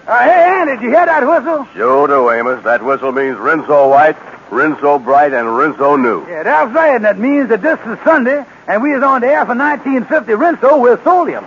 Hey, Andy, did you hear that whistle? Sure do, Amos. That whistle means Rinso White, Rinso Bright, and Rinso New. Yeah, that's right, and that means that this is Sunday, and we is on the air for 1950 Rinso with Solium.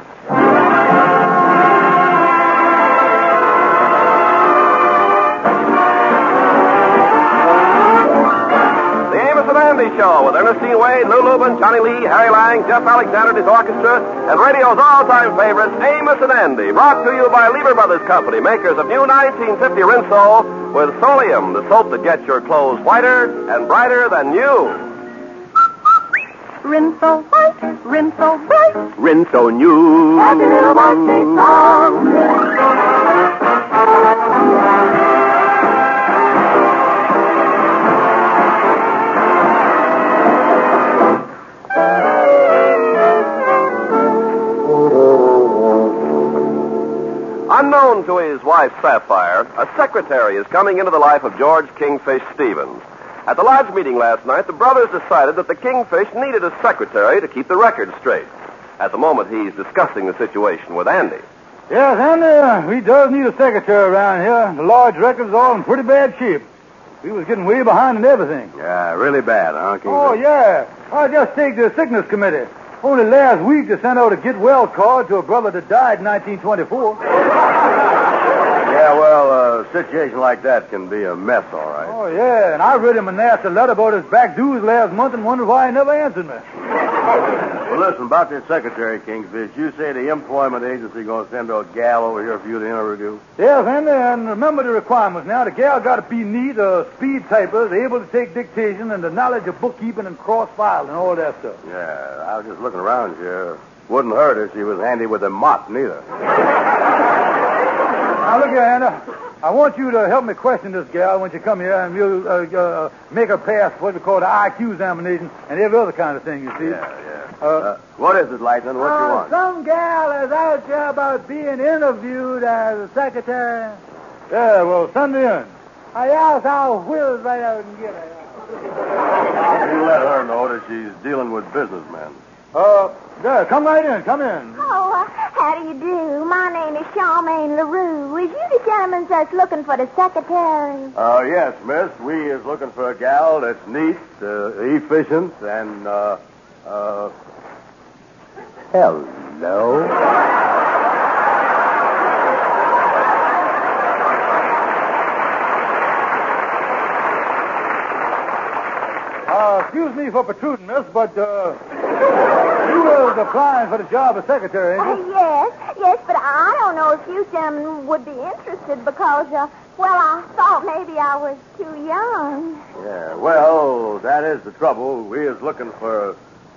Andy Show with Ernestine Wade, Lou Lubin, Johnny Lee, Harry Lang, Jeff Alexander, his orchestra, and radio's all-time favorites, Amos and Andy. Brought to you by Lever Brothers Company, makers of new 1950 Rinso with Solium, the soap that gets your clothes whiter and brighter than new. Rinso white, Rinso bright, Rinso new. Happy little birthday song. Unknown to his wife, Sapphire, a secretary is coming into the life of George Kingfish Stevens. At the lodge meeting last night, the brothers decided that the Kingfish needed a secretary to keep the records straight. At the moment, he's discussing the situation with Andy. Yes, Andy, we does need a secretary around here. The lodge records all in pretty bad shape. We was getting way behind in everything. Yeah, really bad, huh, Kingfish? Oh, yeah. I just take the sickness committee. Only last week they sent out a get well card to a brother that died in 1924. Yeah, well, a situation like that can be a mess, all right. Oh, yeah, and I read him a nasty letter about his back dues last month and wondered why he never answered me. Well, listen, about this secretary, Kingfish, you say the employment agency going to send a gal over here for you to interview? Yes, Andy, and remember the requirements now. The gal got to be neat, a speed typer, able to take dictation, and the knowledge of bookkeeping and cross-file and all that stuff. Yeah, I was just looking around here. Wouldn't hurt if she was handy with a mop, neither. Now, look here, Andy. I want you to help me question this gal when you come here, and we'll make her pass what we call the IQ examination and every other kind of thing, you see. Yeah. What is it, Lightning? What you want? Some gal is out there about being interviewed as a secretary. Yeah, well, send me in. I'll whiz right out and get her. You let her know that she's dealing with businessmen. Yeah, come right in. Come in. Oh, how do you do? My name is Charmaine LaRue. Is you the gentleman that's looking for the secretary? Yes, miss. We is looking for a gal that's neat, efficient, and, hello. Excuse me for protruding, miss, but, you was applying for the job of secretary, ain't you? Yes, but I don't know if you gentlemen would be interested because, I thought maybe I was too young. Yeah, well, that is the trouble. We is looking for,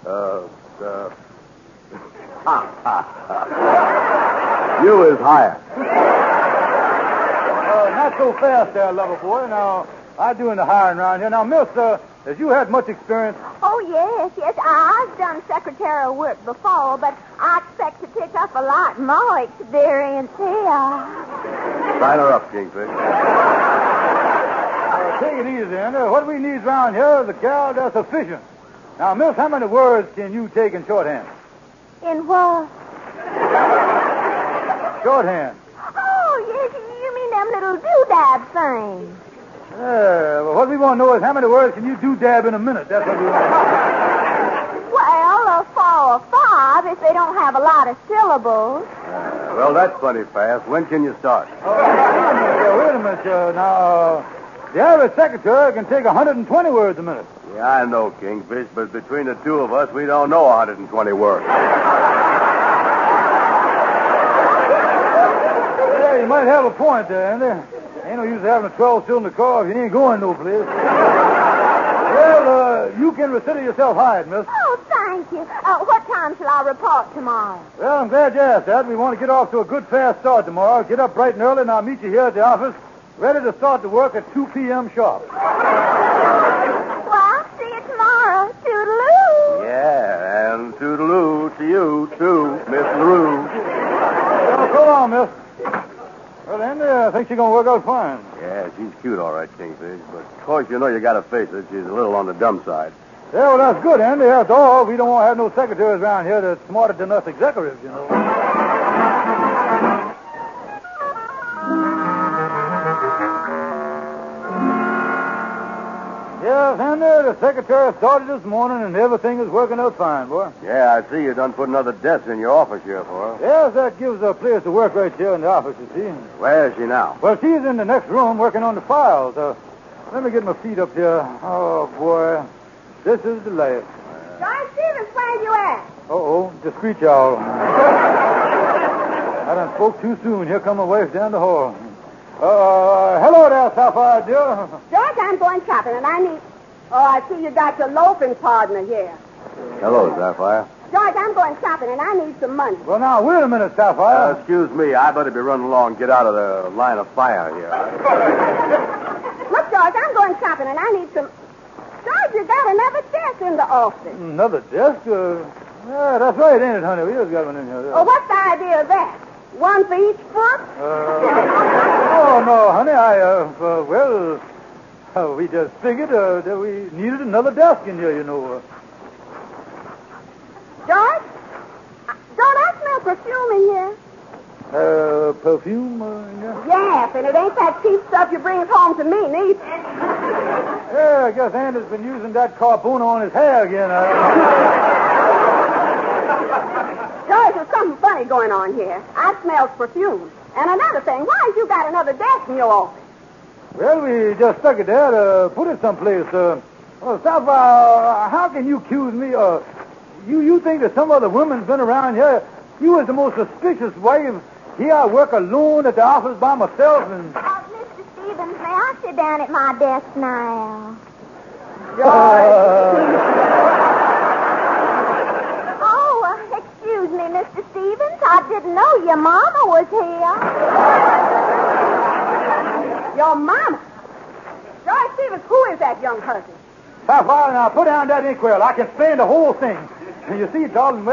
you is hired. Not so fast there, lover boy. Now, I'm doing the hiring around here. Now, miss, has you had much experience? Oh, yes. I've done secretarial work before, but I expect to pick up a lot more experience here. Sign her up, Kingfish. Take it easy, Andy. What we need around here is a gal that's efficient. Now, miss, how many words can you take in shorthand? In what? Shorthand. Oh, yes, you mean them little doodad things. Yeah, well, what we want to know is how many words can you do dab in a minute? That's what we want. Well, 4 or 5 if they don't have a lot of syllables. Well, that's plenty fast. When can you start? Wait a minute. Now, the average secretary can take 120 words a minute. Yeah, I know, Kingfish, but between the two of us, we don't know 120 words. Yeah, you might have a point there, Andy. Ain't no use having a 12-cylinder car if you ain't going no place. Well, you can consider yourself hired, miss. Oh, thank you. What time shall I report tomorrow? Well, I'm glad you asked that. We want to get off to a good, fast start tomorrow. Get up bright and early, and I'll meet you here at the office, ready to start the work at 2 p.m. sharp. Well, I'll see you tomorrow. Toodaloo. Yeah, and toodaloo to you, too, Miss LaRue. Well, so long, miss. Well, Andy, I think she's going to work out fine. Yeah, she's cute, all right, Kingfish. But, of course, you know you got to face it. She's a little on the dumb side. Yeah, well, that's good, Andy. After all, we don't want to have no secretaries around here that's smarter than us executives, you know. secretary started this morning, and everything is working out fine, boy. Yeah, I see you done put another desk in your office here for her. Yes, that gives her a place to work right here in the office, you see. Where is she now? Well, she's in the next room working on the files. Let me get my feet up here. Oh, boy. This is the life. George Stevens, where you at? Uh-oh, the screech owl. I done spoke too soon. Here come my wife down the hall. Hello there, Sapphire, dear. George, I'm going shopping, and I need... Oh, I see you got your loafing partner here. Hello, Sapphire. George, I'm going shopping, and I need some money. Well, now, wait a minute, Sapphire. Excuse me. I better be running along. Get out of the line of fire here. Look, George, I'm going shopping, and I need some... George, you got another desk in the office. Another desk? Yeah, that's right, ain't it, honey? We just got one in here. Oh, what's the idea of that? One for each foot? Oh, no, honey. We just figured that we needed another desk in here, you know. George? Don't I smell perfume in here? Perfume? Yeah? Yes, and it ain't that cheap stuff you bring home to me, neither. Yeah, I guess Andy's been using that Carbono on his hair again. George, there's something funny going on here. I smell perfume. And another thing, why have you got another desk in your office? Well, we just stuck it there to put it someplace. Sapphire, how can you accuse me? You think that some other woman's been around here? You was the most suspicious wife. Here I work alone at the office by myself and... Mr. Stevens, may I sit down at my desk now? Excuse me, Mr. Stevens. I didn't know your mama was here. Your mama? George Stevens, who is that young person? Sapphire, now put down that inkwell. I can explain the whole thing. And you see, darling,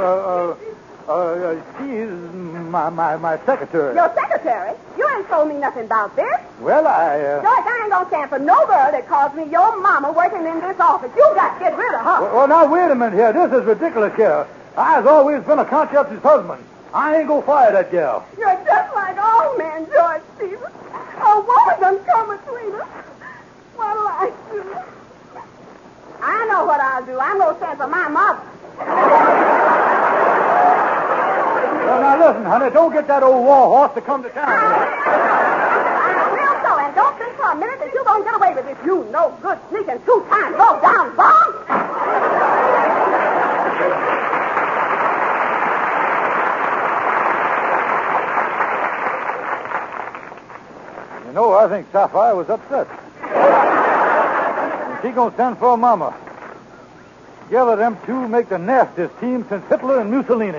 she's my secretary. Your secretary? You ain't told me nothing about this. Well, George, I ain't gonna stand for no girl that calls me your mama working in this office. You got to get rid of her. Well, now, wait a minute here. This is ridiculous here. I've always been a conscientious husband. I ain't gonna fire that gal. You're just like all men, George Stevens. A woman done come between us. What'll I do? I know what I'll do. I'm gonna stand for my mother. Well, now, listen, honey. Don't get that old war horse to come to town. I will so, and don't think for a minute that you're gonna get away with this. You no good, sneaking, two-time, low-down bum. You know, I think Sapphire was upset. She gonna stand for her mama. Together, them two make the nastiest team since Hitler and Mussolini.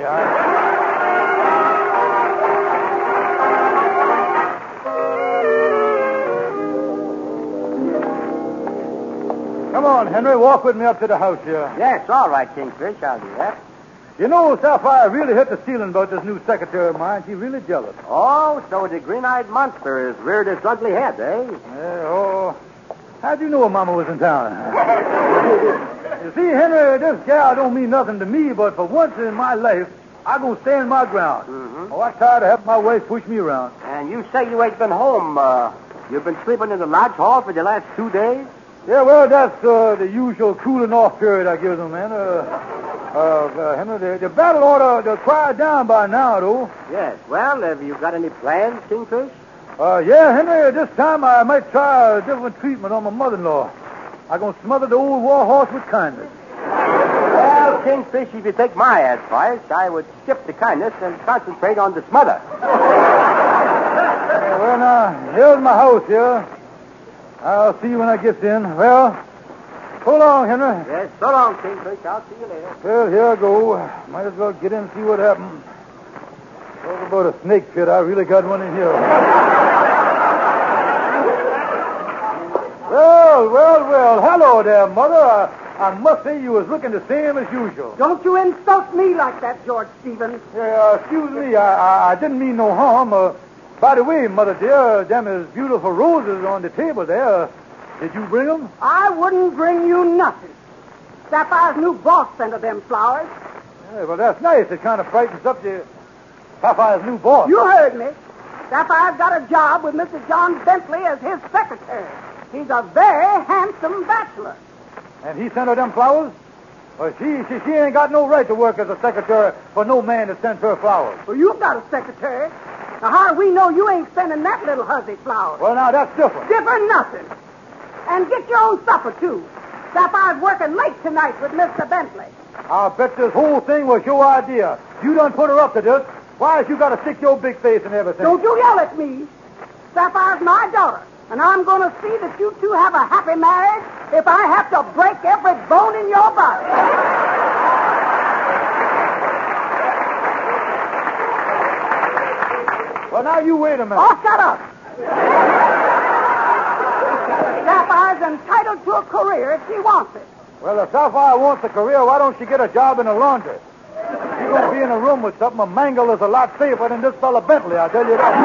Come on, Henry, walk with me up to the house here. Yes, all right, Kingfish, I'll do that. You know, Sapphire really hit the ceiling about this new secretary of mine. She's really jealous. Oh, so the green-eyed monster has reared its ugly head, eh? How'd you know her mama was in town? You see, Henry, this gal don't mean nothing to me, but for once in my life, I'm going to stand my ground. Mm-hmm. Oh, I'm tired of having my wife push me around. And you say you ain't been home. You've been sleeping in the lodge hall for the last 2 days? Yeah, well, that's the usual cooling off period I give them, man. Henry, the battle ought to quiet down by now, though. Yes. Well, have you got any plans, Kingfish? Yeah, Henry, this time I might try a different treatment on my mother-in-law. I'm going to smother the old war horse with kindness. Well, Kingfish, if you take my advice, I would skip the kindness and concentrate on the smother. Well, now, here's my house here. I'll see you when I get in. Well, so long, Henry. Yes, so long, Kingfish. I'll see you later. Well, here I go. Might as well get in and see what happens. Talk about a snake pit. I really got one in here. Well. Hello there, Mother. I must say you was looking the same as usual. Don't you insult me like that, George Stevens. Excuse me. I didn't mean no harm. By the way, Mother dear, them is beautiful roses on the table there. Did you bring them? I wouldn't bring you nothing. Sapphire's new boss sent her them flowers. Yeah, well, that's nice. It kind of brightens up the Sapphire's new boss. You heard me. Sapphire's got a job with Mr. John Bentley as his secretary. He's a very handsome bachelor. And he sent her them flowers? Well, she ain't got no right to work as a secretary for no man that sends her flowers. Well, you've got a secretary. Now, how do we know you ain't sending that little hussy flowers? Well, now, that's different. Different nothing. And get your own supper, too. Sapphire's working late tonight with Mr. Bentley. I'll bet this whole thing was your idea. You done put her up to this. Why has you got to stick your big face and everything? Don't you yell at me. Sapphire's my daughter, and I'm going to see that you two have a happy marriage if I have to break every bone in your body. Well, now, you wait a minute. Oh, shut up. Sapphire's entitled to a career if she wants it. Well, if Sapphire wants a career, why don't she get a job in a laundry? She's going to be in a room with something. A mangle is a lot safer than this fella Bentley, I'll tell you that.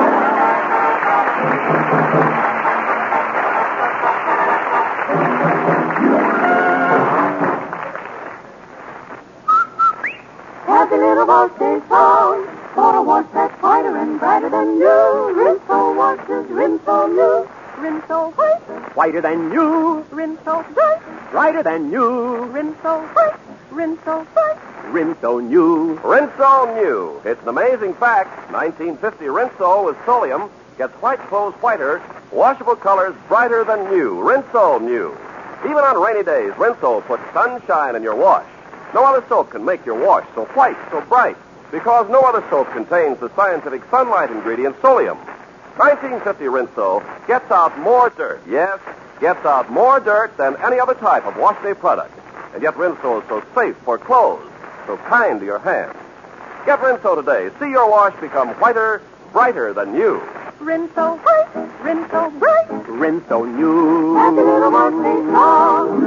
Happy little birthday song for a wash that's whiter and brighter than new. Rinso washes, Rinso new. Rinso white, Whiter than new, Rinso bright, brighter than new, Rinso white, Rinso bright. Rinso new. Rinso New. It's an amazing fact. 1950 Rinso with Solium gets white clothes whiter, washable colors brighter than new. Rinso New. Even on rainy days, Rinso puts sunshine in your wash. No other soap can make your wash so white, so bright, because no other soap contains the scientific sunlight ingredient Solium. 1950 Rinso gets out more dirt. Yes, gets out more dirt than any other type of wash day product. And yet Rinso is so safe for clothes, so kind to your hands. Get Rinso today. See your wash become whiter, brighter than new. Rinso white, Rinso bright. Rinso new. Happy little birthday song.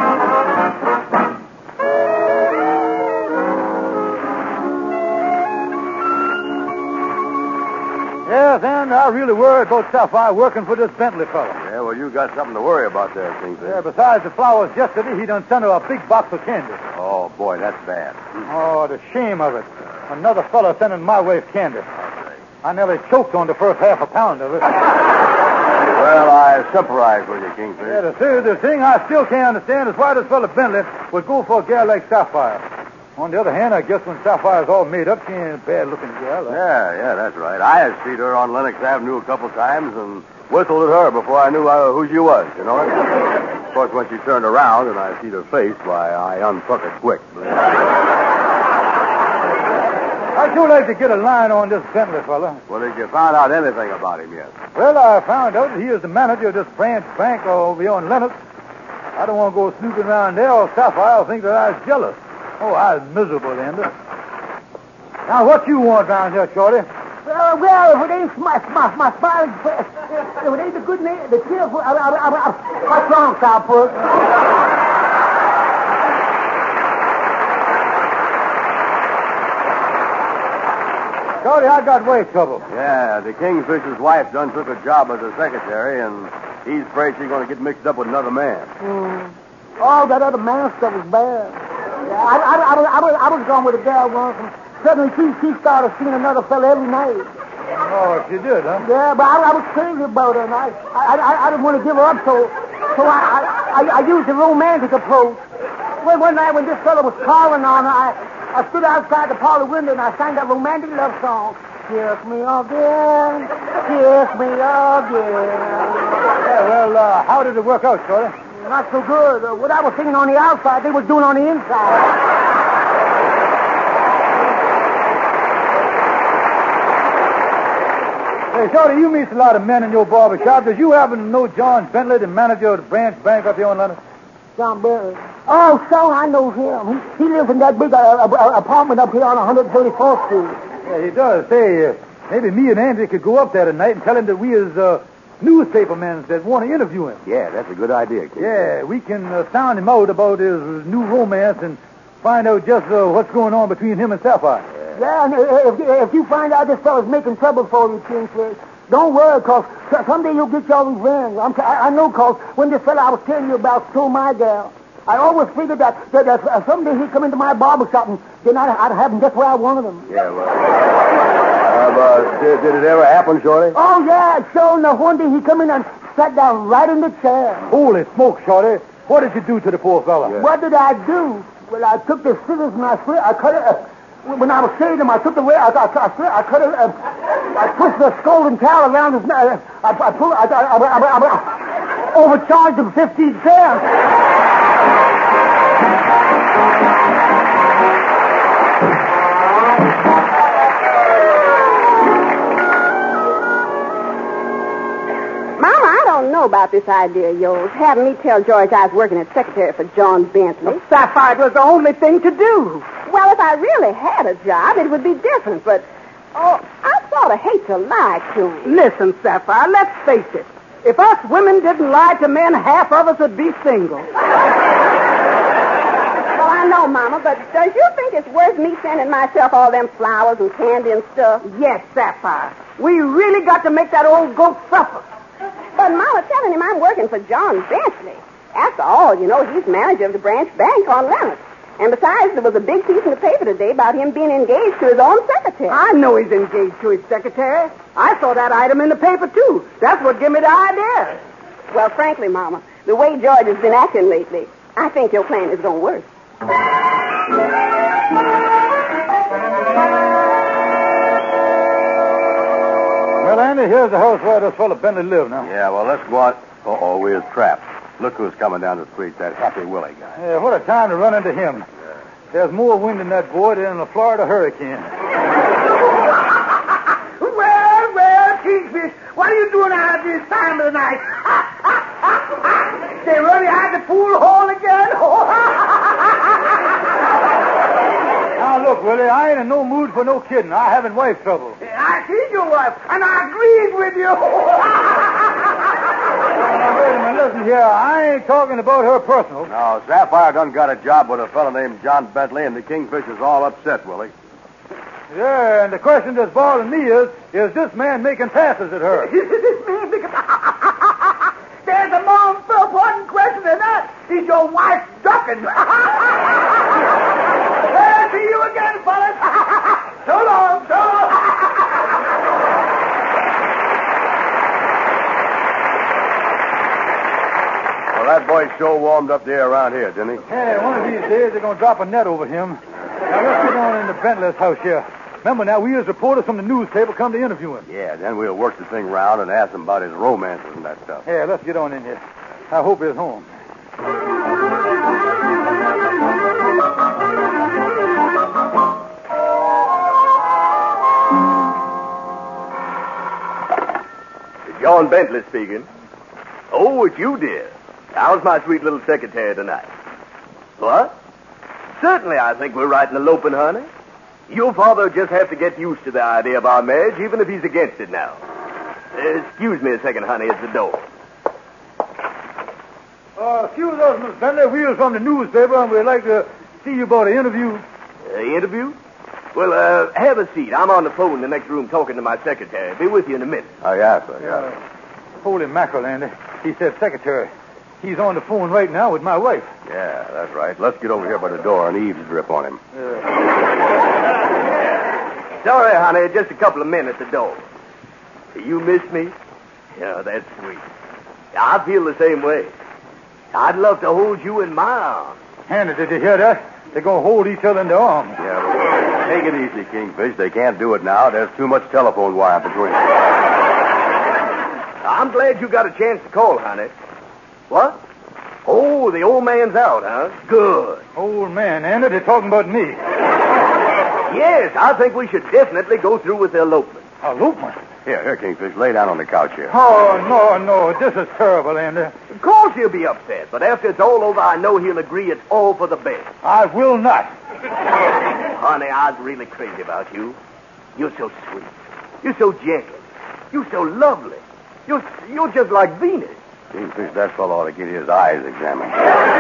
Yes, and I really worry about Sapphire working for this Bentley fella. Yeah, well, you got something to worry about there, Kingfish. Yeah, besides the flowers yesterday, he done sent her a big box of candy. Oh, boy, that's bad. Oh, the shame of it. Another fella sending my wife candy. I nearly choked on the first half a pound of it. Well, I sympathize with you, Kingfish. Yeah, the thing I still can't understand is why this fella Bentley would go for a gal like Sapphire. On the other hand, I guess when Sapphire's all made up, she ain't a bad-looking gal. Yeah, that's right. I had seen her on Lenox Avenue a couple times and whistled at her before I knew who she was, you know. Of course, when she turned around and I see her face, why, I unfuck it quick. I'd sure like to get a line on this Bentley fella. Well, did you find out anything about him yet? Well, I found out that he is the manager of this branch bank over here on Lenox. I don't want to go snooping around there, or Sapphire will think that I was jealous. Oh, I was miserable then. Now, what you want down here, Shorty? Well, if it ain't my smiling face, if it ain't the good name, the cheerful, what's wrong, Cowperwood? Shorty, I got weight trouble. Yeah, the Kingfisher's wife done took a job as a secretary, and he's afraid she's going to get mixed up with another man. All that other man stuff is bad. I was gone with a gal once, and suddenly she started seeing another fella every night. Oh, she did, huh? Yeah, but I was crazy about her, and I didn't want to give her up, so I used the romantic approach. Well, one night when this fella was calling on her, I stood outside the parlor window and I sang that romantic love song. Kiss me again, kiss me again. Yeah, well, how did it work out, Shorty? Not so good. What I was singing on the outside, they was doing on the inside. Hey, Shorty, you meet a lot of men in your barber shop. Did you happen to know John Bentley, the manager of the branch bank up here in London? John Bentley. Oh, so I know him. He lives in that big apartment up here on 134th Street. Yeah, he does. Say, maybe me and Andy could go up there tonight and tell him that we is newspaper men that want to interview him. Yeah, that's a good idea, Kingfish. Yeah, we can sound him out about his new romance and find out just what's going on between him and Sapphire. Yeah, and if you find out this fella's making trouble for you, Kingfish, don't worry, because someday you'll get your revenge. I know, because when this fella I was telling you about stole my gal, I always figured that someday he'd come into my barber shop and then I'd have him just where I wanted him. Yeah, well... did it ever happen, Shorty? Oh, yeah, sure enough. One day he come in and sat down right in the chair. Holy smoke, Shorty. What did you do to the poor fella? Yeah. What did I do? Well, I took the scissors and I cut it. When I was shaving him, I took the way. I cut it. I pushed the scalding towel around his neck. I overcharged him 15 cents. Mama, I don't know about this idea of yours, having me tell George I was working as secretary for John Bentley. Sapphire was the only thing to do. Well, if I really had a job, it would be different, but, I sort of hate to lie to him. Listen, Sapphire, let's face it. If us women didn't lie to men, half of us would be single. Well, I know, Mama, but does you think it's worth me sending myself all them flowers and candy and stuff? Yes, Sapphire. We really got to make that old goat suffer. But Mama telling him I'm working for John Bentley. After all, you know, he's manager of the branch bank on Leonard. And besides, there was a big piece in the paper today about him being engaged to his own secretary. I know he's engaged to his secretary. I saw that item in the paper, too. That's what gave me the idea. Well, frankly, Mama, the way George has been acting lately, I think your plan is going to work. Well, Andy, here's the house where this fellow Bentley lived now. Yeah, well, let's go on. Uh-oh, we're trapped. Look who's coming down the street, that Happy Willie guy. Yeah, what a time to run into him. There's more wind in that boy than in a Florida hurricane. Well, Kingfish, what are you doing out at this time of the night? They really had the pool hall again? Now, look, Willie, I ain't in no mood for no kidding. I haven't wife trouble. I see your wife, and I agreed with you. Now, wait a minute, listen here. I ain't talking about her personal. No, Sapphire done got a job with a fellow named John Bentley, and the Kingfish is all upset, Willie. Yeah, and the question that's bothering me is this man making passes at her? This man, there's a more important question than that. Is your wife ducking? See you again, fellas. So long, so long. Well, that boy sure warmed up the air around here, didn't he? Yeah, one of these days they're going to drop a net over him. Now, let's get on into Bentley's house here. Remember now, we as reporters from the newspaper come to interview him. Yeah, then we'll work the thing round and ask him about his romances and that stuff. Yeah, let's get on in here. I hope he's home. John Bentley speaking. Oh, it's you, dear. How's my sweet little secretary tonight? What? Certainly, I think we're right in eloping, honey. Your father just has to get used to the idea of our marriage, even if he's against it now. Excuse me a second, honey. It's the door. Excuse us, Miss Bentley. We're from the newspaper, and we'd like to see you about an interview. Interview? Well, have a seat. I'm on the phone in the next room talking to my secretary. Be with you in a minute. Oh, yeah, sir, yeah. Holy mackerel, Andy. He said secretary. He's on the phone right now with my wife. Yeah, that's right. Let's get over here by the door and eavesdrip on him. Sorry, honey. Just a couple of men at the door. You miss me? Yeah, that's sweet. I feel the same way. I'd love to hold you in my arms. Andy, did you hear that? They're going to hold each other in their arms. Yeah, well, take it easy, Kingfish. They can't do it now. There's too much telephone wire between them. I'm glad you got a chance to call, honey. What? Oh, the old man's out, huh? Good. Old man, Andy, they're talking about me. Yes, I think we should definitely go through with the elopement. Elopement? Here, Kingfish. Lay down on the couch here. Oh, no. This is terrible, Andy. Of course he'll be upset, but after it's all over, I know he'll agree it's all for the best. I will not. Honey, I'm really crazy about you. You're so sweet. You're so gentle. You're so lovely. You're just like Venus. Kingfish, that fellow ought to get his eyes examined.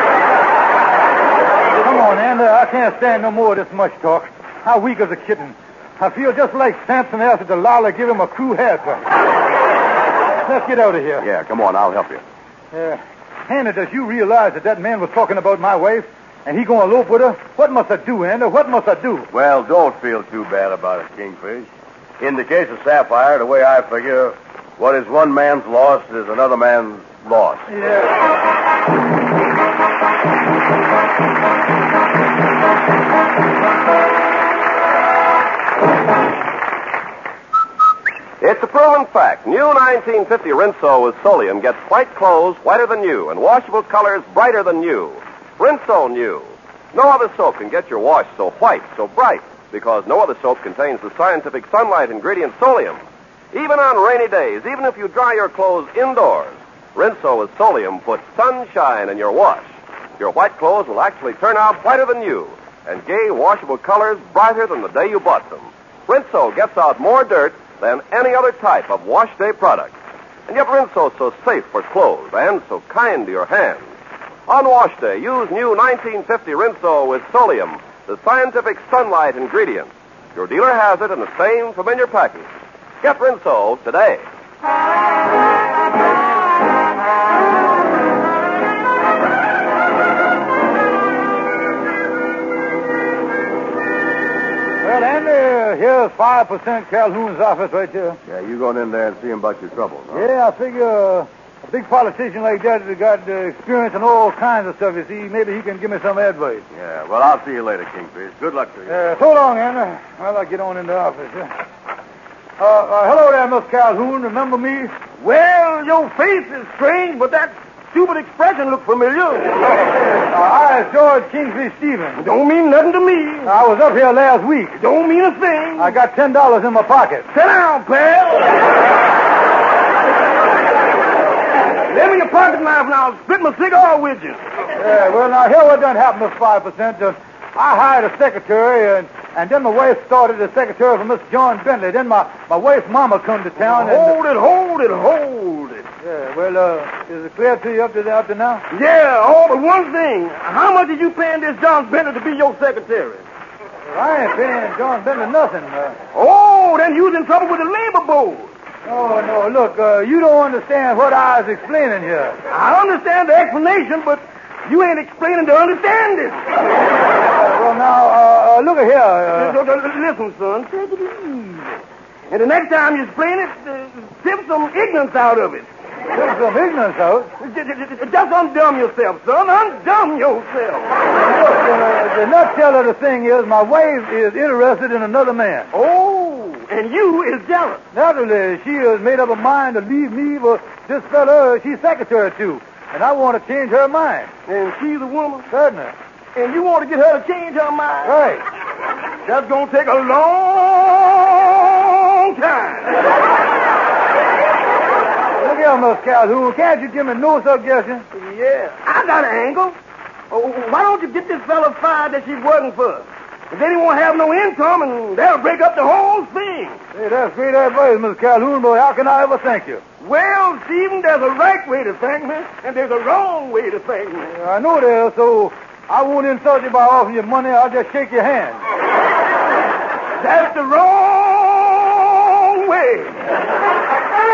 Come on, Andy. I can't stand no more of this much talk. How weak is a kitten. I feel just like Samson after Delilah give him a cruel haircut. Let's get out of here. Yeah, come on. I'll help you. Andy, does you realize that man was talking about my wife? And he going to elope with her? What must I do, Andy? What must I do? Well, don't feel too bad about it, Kingfish. In the case of Sapphire, the way I figure, what is one man's loss is another man's loss. Yeah. It's a proven fact. New 1950 Rinso with Solium gets white clothes whiter than new and washable colors brighter than new. Rinso New. No other soap can get your wash so white, so bright, because no other soap contains the scientific sunlight ingredient Solium. Even on rainy days, even if you dry your clothes indoors, Rinso with Solium puts sunshine in your wash. Your white clothes will actually turn out whiter than new, and gay washable colors brighter than the day you bought them. Rinso gets out more dirt than any other type of wash day product. And yet Rinso's so safe for clothes and so kind to your hands. On wash day, use new 1950 Rinso with Solium, the scientific sunlight ingredient. Your dealer has it in the same familiar package. Get Rinso today. Well, Andy, here's 5% Calhoun's office right here. Yeah, you going in there and see him about your troubles, huh? Yeah, I figure a big politician like that has got experience in all kinds of stuff, you see. Maybe he can give me some advice. Yeah, well, I'll see you later, Kingfish. Good luck to you. So long, Andy. Well, I'll get on in the office. Hello there, Miss Calhoun. Remember me? Well, your face is strange, but that stupid expression looks familiar. I is George Kingfish Stevens. Don't mean nothing to me. I was up here last week. Don't mean a thing. I got $10 in my pocket. Sit down, pal. Lend me your pocket knife and I'll split my cigar with you. Yeah, well, now, here what done happened, Miss 5%. I hired a secretary, and then my wife started as secretary for Mr. John Bentley. Then my wife's mama come to town. Hold it. Yeah, well, is it clear to you up to now? Yeah, all but one thing. How much did you paying this John Bentley to be your secretary? Well, I ain't paying John Bentley nothing. Then you's in trouble with the labor board. No, look, you don't understand what I was explaining here. I understand the explanation, but you ain't explaining to understand it. Well, now, look at here. Listen, son, take it easy. And the next time you explain it, tip some ignorance out of it. Tip some ignorance out? Just undumb yourself, son. Undumb yourself. Look, the nutshell of the thing is my wife is interested in another man. Oh, and you is jealous. Naturally, she has made up her mind to leave me for this fella she's secretary to. And I want to change her mind. And she's a woman? Certainly. And you want to get her to change her mind? Right. That's going to take a long time. Look here, Miss Calhoun. Can't you give me no suggestion? Yeah. I got an angle. Why don't you get this fella fired that she's working for? And then he won't have no income, and that'll break up the whole thing. Hey, that's great advice, Miss Calhoun, but how can I ever thank you? Well, Stephen, there's a right way to thank me, and there's a wrong way to thank me. I know there is, so I won't insult you by offering you money. I'll just shake your hand. That's the wrong way.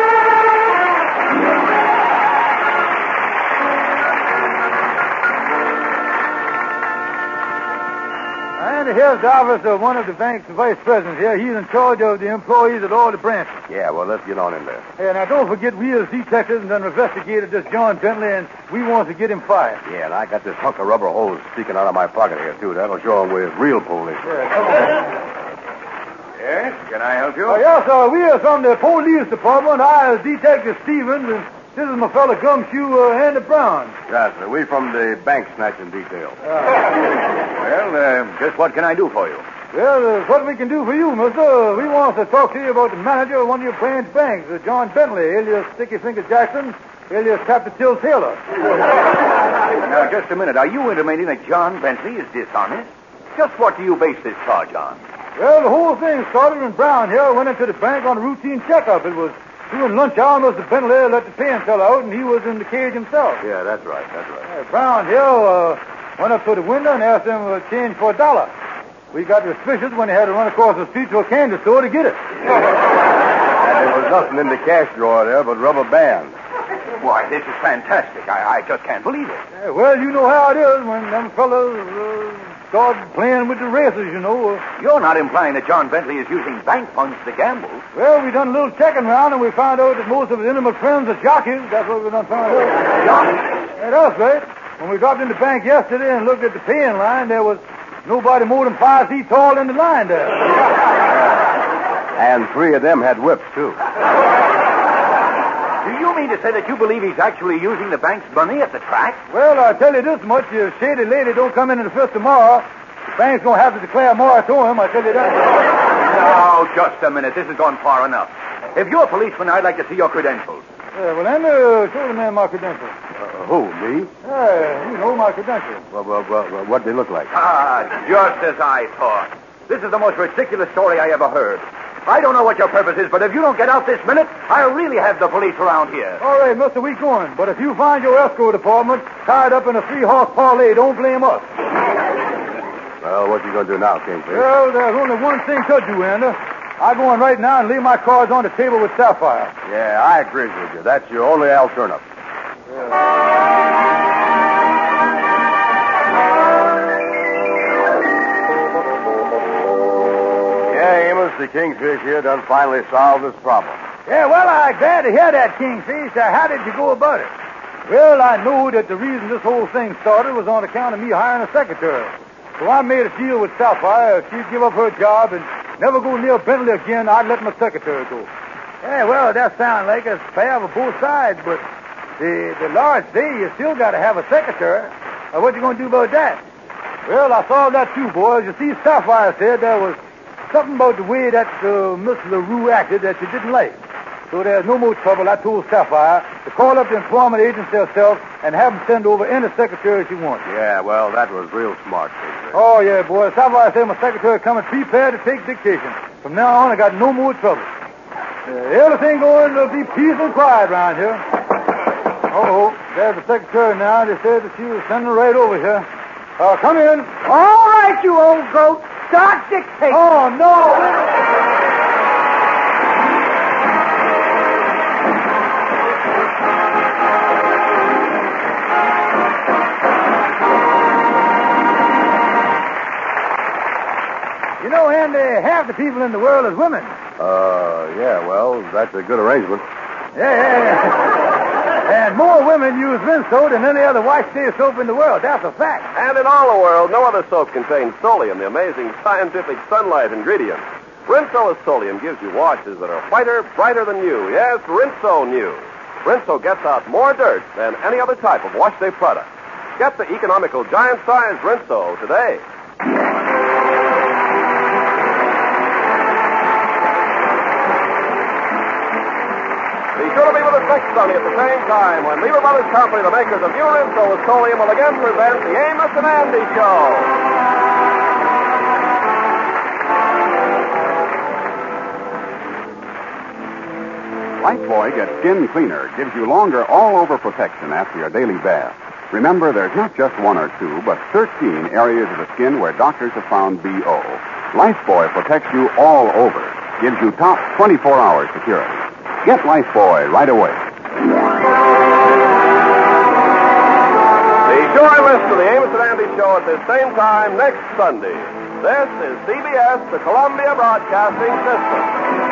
And here's the office of one of the bank's vice presidents here. He's in charge of the employees at all the branches. Yeah, well, let's get on in there. Hey, now don't forget we as detectives and done investigated this John Bentley, and we want to get him fired. Yeah, and I got this hunk of rubber hose sticking out of my pocket here, too. That'll show him we're real police. Yeah, come on. Yes? Can I help you? Yes, sir. We are from the police department. I is Detective Stevens, and this is my fellow Gumshoe, Andy Brown. Yes, sir. We from the bank snatching detail. Well, just what can I do for you? Well, what we can do for you, mister, we want to talk to you about the manager of one of your branch banks, John Bentley, alias Sticky Finger Jackson, alias Captain Till Taylor. Now, just a minute. Are you intimating that John Bentley is dishonest? Just what do you base this charge on? Well, the whole thing started when Brown here went into the bank on a routine checkup. It was during lunch hour, Mr. Bentley let the paying fellow out, and he was in the cage himself. Yeah, that's right. Brown here went up to the window and asked him to change for $1. We got suspicious when he had to run across the street to a candy store to get it. And there was nothing in the cash drawer there but rubber bands. Why, this is fantastic. I just can't believe it. Yeah, well, you know how it is when them fellows start playing with the races, you know. You're not implying that John Bentley is using bank funds to gamble. Well, we done a little checking around, and we found out that most of his intimate friends are jockeys. That's what we done found out. Jockeys? Yeah, that's right. When we dropped in the bank yesterday and looked at the paying line, there was nobody more than 5 feet tall in the line there. And 3 of them had whips, too. Do you mean to say that you believe he's actually using the bank's money at the track? Well, I'll tell you this much. If Shady Lady don't come in the fist tomorrow, the bank's going to have to declare a moratorium, I tell you that. Now, just a minute. This has gone far enough. If you're a policeman, I'd like to see your credentials. Yeah, well, then, show the man my credentials. Who, me? Yeah, you know my credentials. Well, what do they look like? Just as I thought. This is the most ridiculous story I ever heard. I don't know what your purpose is, but if you don't get out this minute, I'll really have the police around here. All right, Mr. We going. But if you find your escrow department tied up in a 3-horse parlay, don't blame us. Well, what you going to do now, Kingfish? Well, there's only one thing to do, Andy. I go in right now and leave my cards on the table with Sapphire. Yeah, I agree with you. That's your only alternative. Yeah, Amos, the Kingfish here done finally solved this problem. Yeah, well, I'm glad to hear that, Kingfish. How did you go about it? Well, I knew that the reason this whole thing started was on account of me hiring a secretary. So I made a deal with Sapphire. If she'd give up her job and never go near Bentley again, I'd let my secretary go. Yeah, well, that sounds like it's fair for both sides, but the lawyers say you still got to have a secretary. What you going to do about that? Well, I solved that too, boys. You see, Sapphire said there was something about the way that Miss LaRue acted that you didn't like. So there's no more trouble. I told Sapphire to call up the employment agency herself and have them send over any secretary she wants. Yeah, well, that was real smart, Kingfish. Oh, yeah, boy. Sapphire said my secretary coming prepared to take dictation. From now on, I got no more trouble. Everything going to be peace and quiet around here. Oh, there's the secretary now. They said that she was sending right over here. Come in. All right, you old goat. Start dictating. Oh, no. You know, Andy, half the people in the world is women. Yeah, well, that's a good arrangement. Yeah. And more women use Rinso than any other wash-day soap in the world. That's a fact. And in all the world, no other soap contains Solium, the amazing scientific sunlight ingredient. Rinso with Solium gives you washes that are whiter, brighter than new. Yes, Rinso new. Rinso gets out more dirt than any other type of wash-day product. Get the economical giant-sized Rinso today. Be sure to be with us next Sunday at the same time when Lever Brothers Company, the makers of new Rinso with Solium, will again present the Amos and Andy Show. Lifebuoy Gets Skin Cleaner gives you longer all-over protection after your daily bath. Remember, there's not just 1 or 2, but 13 areas of the skin where doctors have found BO. Lifebuoy protects you all over. Gives you top 24-hour security. Get Lifebuoy right away. Be sure and listen to the Amos and Andy Show at the same time next Sunday. This is CBS, the Columbia Broadcasting System.